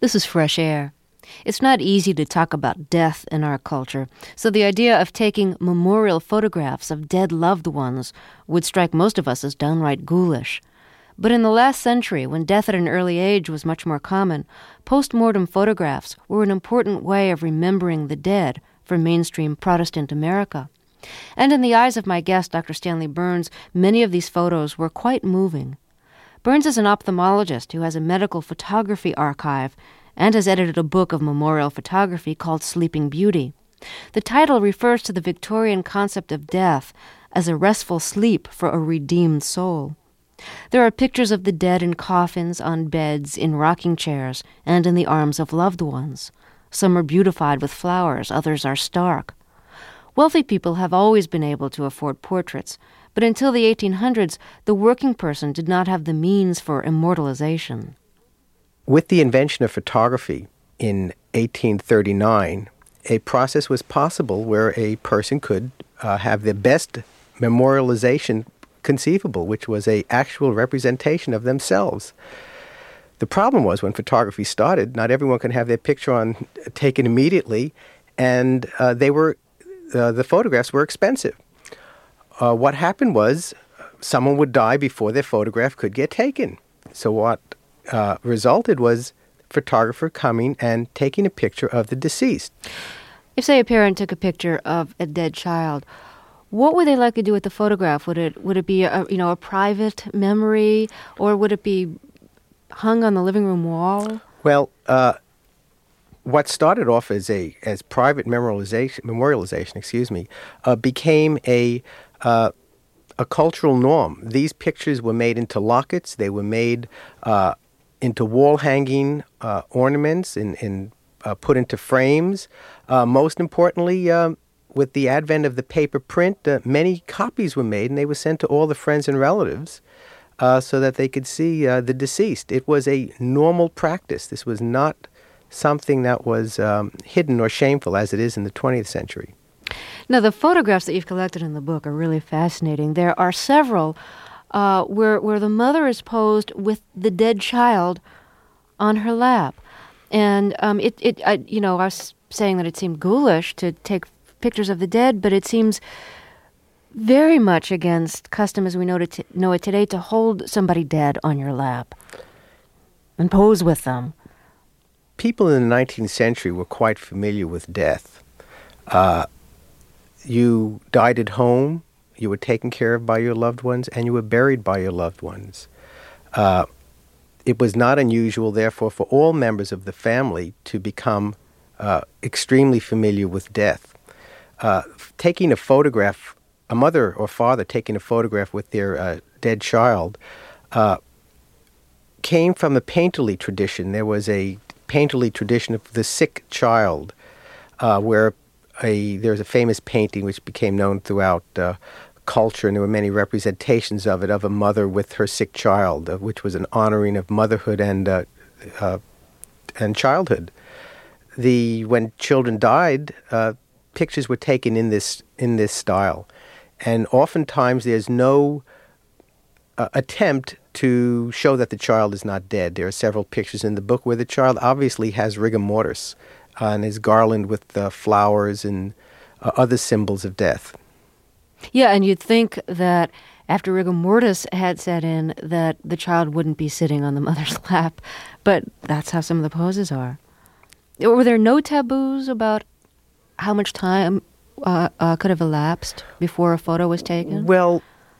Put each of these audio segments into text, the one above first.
This is Fresh Air. It's not easy to talk about death in our culture, so the idea of taking memorial photographs of dead loved ones would strike most of us as downright ghoulish. But in the last century, when death at an early age was much more common, post-mortem photographs were an important way of remembering the dead for mainstream Protestant America. And in the eyes of my guest, Dr. Stanley Burns, many of these photos were quite moving. Burns is an ophthalmologist who has a medical photography archive and has edited a book of memorial photography called Sleeping Beauty. The title refers to the Victorian concept of death as a restful sleep for a redeemed soul. There are pictures of the dead in coffins, on beds, in rocking chairs, and in the arms of loved ones. Some are beautified with flowers, others are stark. Wealthy people have always been able to afford portraits, but until the 1800s, the working person did not have the means for immortalization. With the invention of photography in 1839, a process was possible where a person could have the best memorialization conceivable, which was an actual representation of themselves. The problem was when photography started, not everyone could have their picture taken immediately, and the photographs were expensive. What happened was someone would die before their photograph could get taken. So what resulted was photographer coming and taking a picture of the deceased. If, say, a parent took a picture of a dead child, what would they likely do with the photograph? Would it be a private memory, or would it be hung on the living room wall? Well, what started off as private memorialization, became a cultural norm. These pictures were made into lockets. They were made into wall-hanging ornaments and put into frames. Most importantly, with the advent of the paper print, many copies were made, and they were sent to all the friends and relatives so that they could see the deceased. It was a normal practice. This was not something that was hidden or shameful as it is in the 20th century. Now, the photographs that you've collected in the book are really fascinating. There are several where the mother is posed with the dead child on her lap. And I was saying that it seemed ghoulish to take pictures of the dead, but it seems very much against custom as we know it today to hold somebody dead on your lap and pose with them. People in the 19th century were quite familiar with death. You died at home, you were taken care of by your loved ones, and you were buried by your loved ones. It was not unusual, therefore, for all members of the family to become extremely familiar with death. Taking a photograph, a mother or father taking a photograph with their dead child, came from a painterly tradition. There was a painterly tradition of the sick child, where there's a famous painting which became known throughout culture, and there were many representations of it, of a mother with her sick child, which was an honoring of motherhood and childhood. When children died, pictures were taken in this style, and oftentimes there's no attempt to show that the child is not dead. There are several pictures in the book where the child obviously has rigor mortis and is garlanded with flowers and other symbols of death. Yeah, and you'd think that after rigor mortis had set in, that the child wouldn't be sitting on the mother's lap, but that's how some of the poses are. Were there no taboos about how much time could have elapsed before a photo was taken? Well,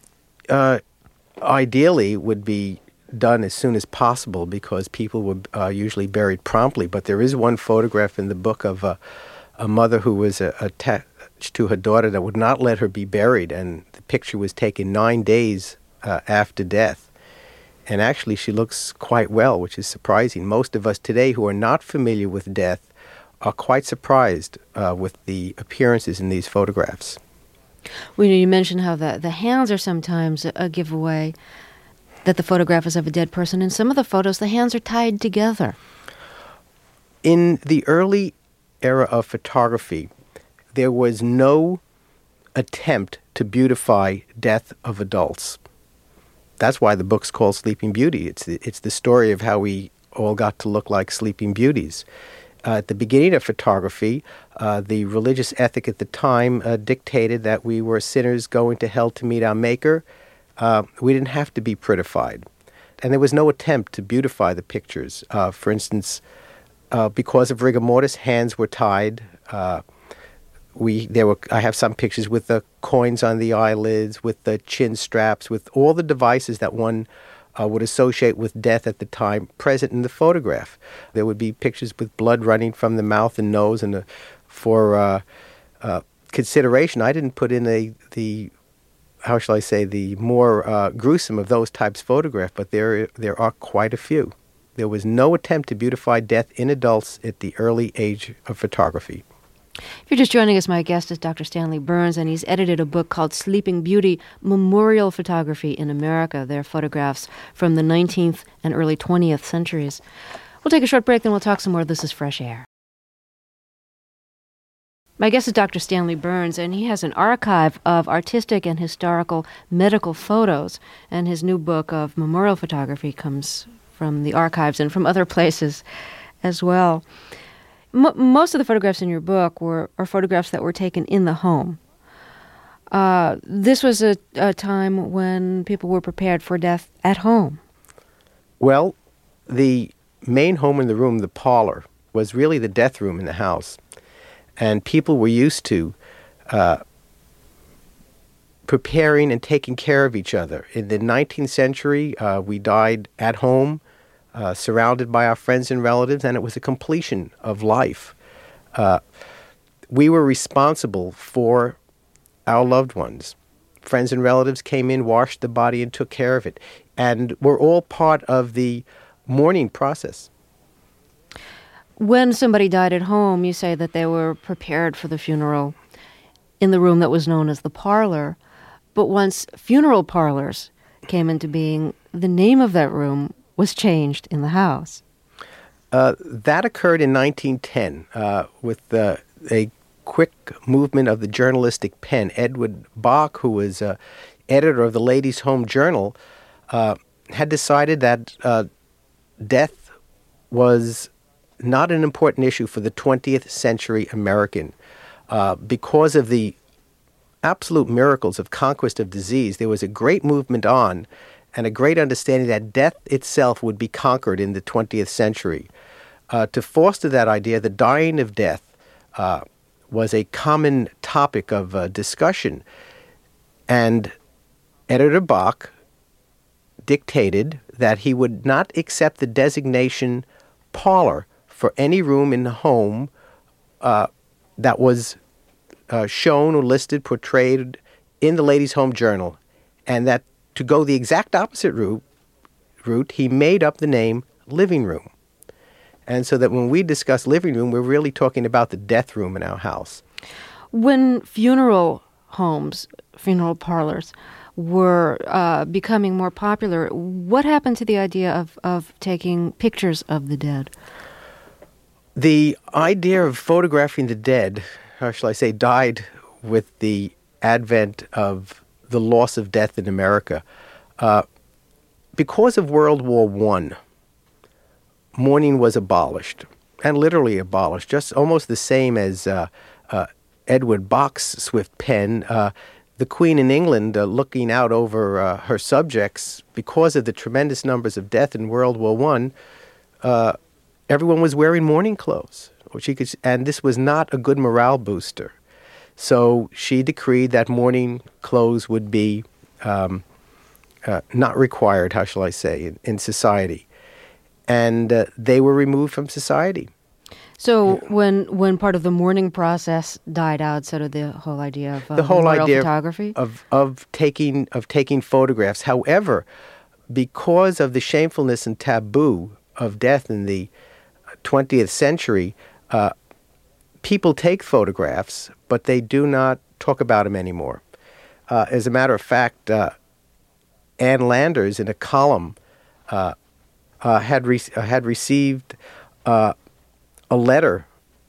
ideally it would be done as soon as possible because people were usually buried promptly. But there is one photograph in the book of a mother who was attached to her daughter that would not let her be buried, and the picture was taken 9 days after death. And actually she looks quite well, which is surprising. Most of us today who are not familiar with death are quite surprised with the appearances in these photographs. Well, you mentioned how the hands are sometimes a giveaway that the photograph is of a dead person. In some of the photos, the hands are tied together. In the early era of photography, there was no attempt to beautify death of adults. That's why the book's called Sleeping Beauty. It's the story of how we all got to look like sleeping beauties. At the beginning of photography, the religious ethic at the time dictated that we were sinners going to hell to meet our Maker. We didn't have to be prettified. And there was no attempt to beautify the pictures. For instance, because of rigor mortis, hands were tied. I have some pictures with the coins on the eyelids, with the chin straps, with all the devices that one would associate with death at the time present in the photograph. There would be pictures with blood running from the mouth and nose, and for consideration, I didn't put in the more gruesome of those types photograph, but there are quite a few. There was no attempt to beautify death in adults at the early age of photography. If you're just joining us, my guest is Dr. Stanley Burns, and he's edited a book called Sleeping Beauty, Memorial Photography in America. They're photographs from the 19th and early 20th centuries. We'll take a short break, then we'll talk some more. This is Fresh Air. My guest is Dr. Stanley Burns, and he has an archive of artistic and historical medical photos, and his new book of memorial photography comes from the archives and from other places as well. Most of the photographs in your book are photographs that were taken in the home. This was a time when people were prepared for death at home. Well, the main home in the room, the parlor, was really the death room in the house. And people were used to preparing and taking care of each other. In the 19th century, we died at home, surrounded by our friends and relatives, and it was a completion of life. We were responsible for our loved ones. Friends and relatives came in, washed the body, and took care of it. And we're all part of the mourning process. When somebody died at home, you say that they were prepared for the funeral in the room that was known as the parlor. But once funeral parlors came into being, the name of that room was changed in the house. That occurred in 1910 with a quick movement of the journalistic pen. Edward Bach, who was editor of the Ladies' Home Journal, had decided that death was not an important issue for the 20th century American. Because of the absolute miracles of conquest of disease, there was a great movement on and a great understanding that death itself would be conquered in the 20th century. To foster that idea, the dying of death was a common topic of discussion. And Editor Bach dictated that he would not accept the designation parlor for any room in the home that was shown or listed, portrayed in the Ladies' Home Journal, and that to go the exact opposite route, he made up the name living room. And so that when we discuss living room, we're really talking about the death room in our house. When funeral homes, funeral parlors, were becoming more popular, what happened to the idea of taking pictures of the dead? The idea of photographing the dead, how shall I say, died with the advent of the loss of death in America. Because of World War I, mourning was abolished, and literally abolished, just almost the same as Edward Bach's swift pen. The Queen in England, looking out over her subjects, because of the tremendous numbers of death in World War I, everyone was wearing mourning clothes, and this was not a good morale booster. So she decreed that mourning clothes would be not required, how shall I say, in society. And they were removed from society. So when part of the mourning process died out, so did the whole idea of the whole idea photography? of taking photographs. However, because of the shamefulness and taboo of death in the 20th century, people take photographs, but they do not talk about them anymore. As a matter of fact, Ann Landers, in a column, had received a letter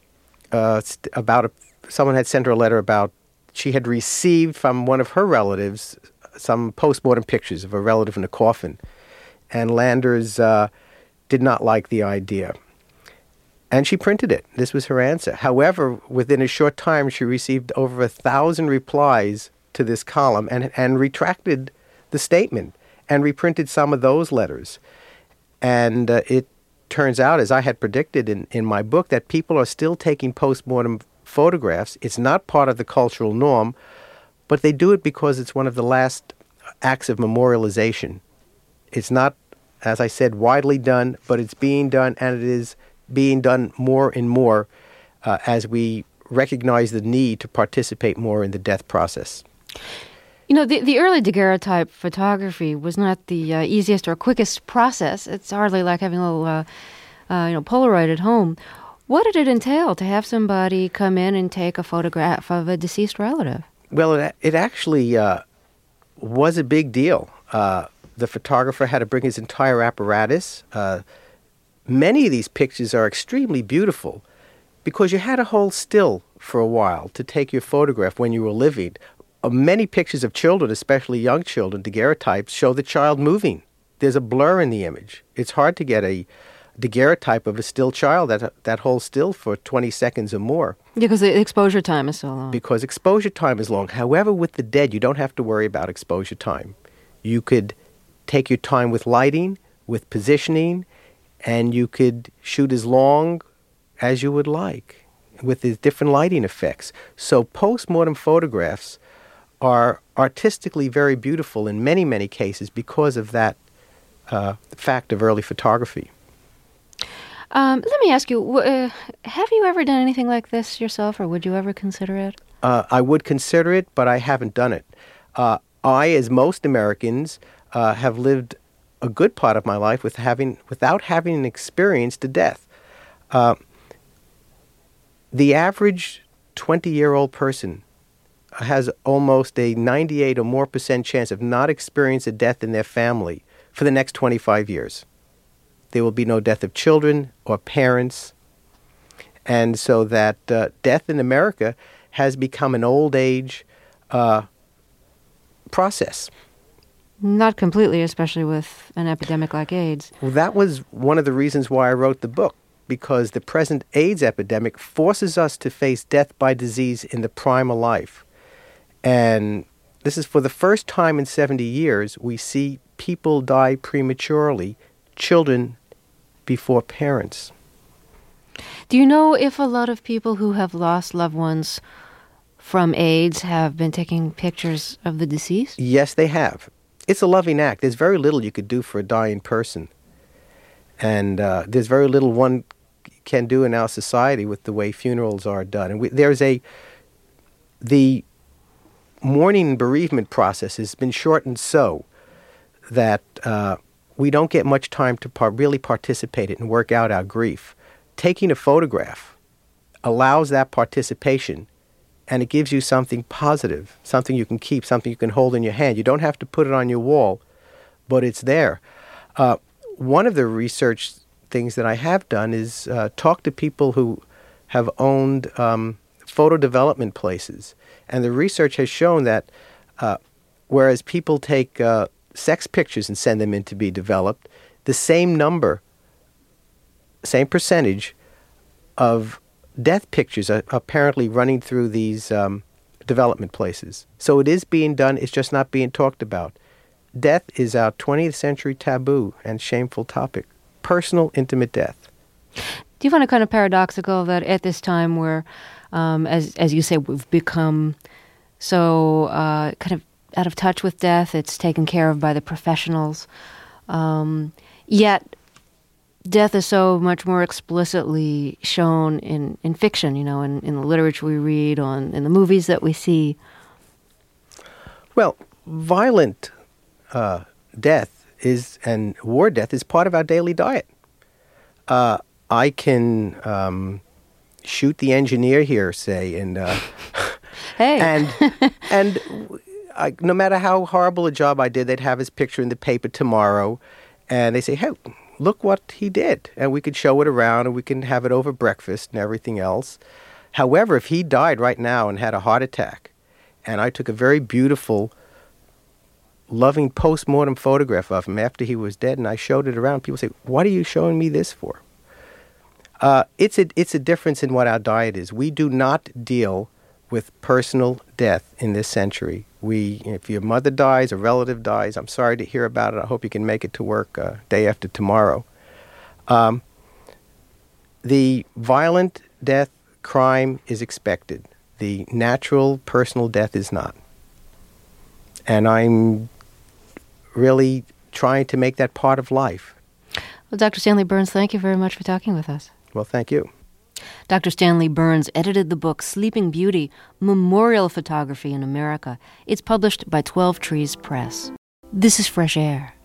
someone had sent her a letter about she had received from one of her relatives some postmortem pictures of a relative in a coffin. And Landers did not like the idea. And she printed it. This was her answer. However, within a short time, she received over 1,000 replies to this column and retracted the statement and reprinted some of those letters. And it turns out, as I had predicted in my book, that people are still taking postmortem photographs. It's not part of the cultural norm, but they do it because it's one of the last acts of memorialization. It's not, as I said, widely done, but it's being done, and it is being done more and more as we recognize the need to participate more in the death process. You know, the early daguerreotype photography was not the easiest or quickest process. It's hardly like having a little, Polaroid at home. What did it entail to have somebody come in and take a photograph of a deceased relative? Well, it actually was a big deal. The photographer had to bring his entire apparatus. Many of these pictures are extremely beautiful because you had to hold still for a while to take your photograph when you were living. Many pictures of children, especially young children, daguerreotypes, show the child moving. There's a blur in the image. It's hard to get a daguerreotype of a still child that holds still for 20 seconds or more. Because the exposure time is so long. Because exposure time is long. However, with the dead, you don't have to worry about exposure time. You could take your time with lighting, with positioning, and you could shoot as long as you would like with the different lighting effects. So postmortem photographs are artistically very beautiful in many, many cases because of that fact of early photography. Let me ask you, have you ever done anything like this yourself, or would you ever consider it? I would consider it, but I haven't done it. I, as most Americans, have lived a good part of my life without having experienced a death. The average 20-year-old person has almost a 98 or more % chance of not experiencing a death in their family for the next 25 years. There will be no death of children or parents. And so that death in America has become an old age process. Not completely, especially with an epidemic like AIDS. Well, that was one of the reasons why I wrote the book, because the present AIDS epidemic forces us to face death by disease in the prime of life. And this is for the first time in 70 years, we see people die prematurely, children before parents. Do you know if a lot of people who have lost loved ones from AIDS have been taking pictures of the deceased? Yes, they have. It's a loving act. There's very little you could do for a dying person. And there's very little one can do in our society with the way funerals are done. And the mourning and bereavement process has been shortened so that we don't get much time to really participate in and work out our grief. Taking a photograph allows that participation, and it gives you something positive, something you can keep, something you can hold in your hand. You don't have to put it on your wall, but it's there. One of the research things that I have done is talk to people who have owned photo development places. And the research has shown that whereas people take sex pictures and send them in to be developed, the same percentage of death pictures are apparently running through these development places. So it is being done, it's just not being talked about. Death is our 20th century taboo and shameful topic. Personal, intimate death. Do you find it kind of paradoxical that at this time where, as you say, we've become so kind of out of touch with death, it's taken care of by the professionals, yet death is so much more explicitly shown in fiction, in the literature we read, in the movies that we see? Well, violent death and war death is part of our daily diet. I can shoot the engineer here, say, and hey, and no matter how horrible a job I did, they'd have his picture in the paper tomorrow, and they say, "Hey, look what he did," and we could show it around, and we can have it over breakfast and everything else. However, if he died right now and had a heart attack, and I took a very beautiful loving post-mortem photograph of him after he was dead, and I showed it around. People say, "What are you showing me this for?" It's a difference in what our diet is. We do not deal with personal death in this century. If your mother dies, a relative dies, I'm sorry to hear about it. I hope you can make it to work day after tomorrow. The violent death, crime is expected. The natural personal death is not. And I'm really trying to make that part of life. Well, Dr. Stanley Burns, thank you very much for talking with us. Well, thank you. Dr. Stanley Burns edited the book Sleeping Beauty, Memorial Photography in America. It's published by 12 Trees Press. This is Fresh Air.